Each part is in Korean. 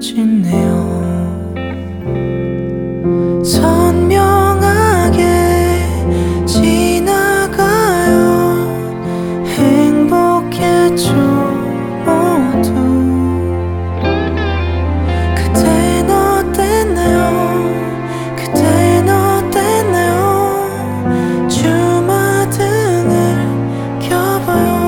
지네요. 선명하게 지나가요. 행복했죠 모두. 그땐 어땠나요? 그땐 어땠나요? 주마등을 켜봐요.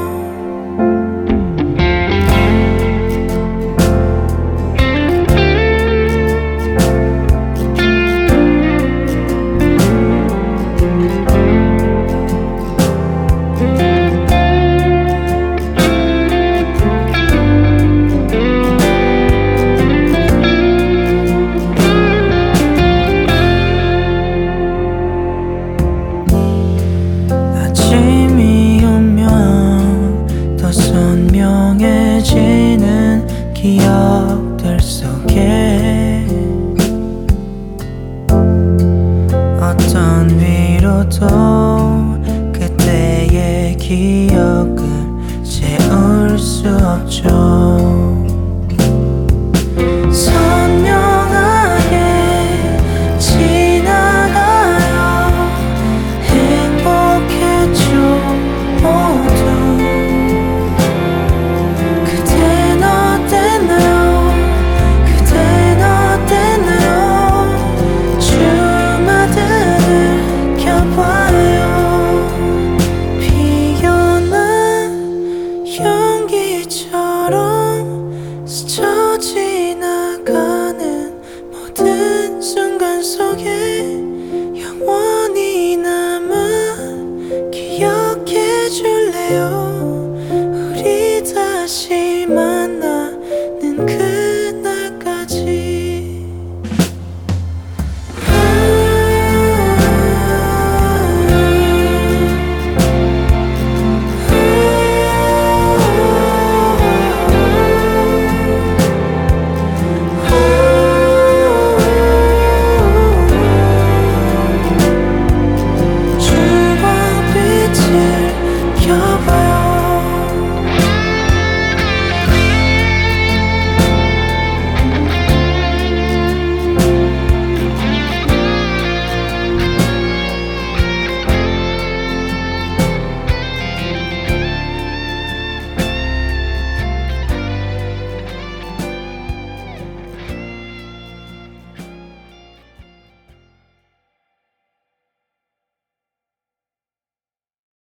아침이 오면 더 선명해지는 기억들 속에 어떤 위로도 그때의 기억을 채울 수 없죠. 선명하게 지나가요. 행복했죠 모두. 그땐 어땠나요? 그땐 어땠나요? 주마등을 켜봐요. 피어난 연기처럼 스쳐 지나가는 모든 순간 속에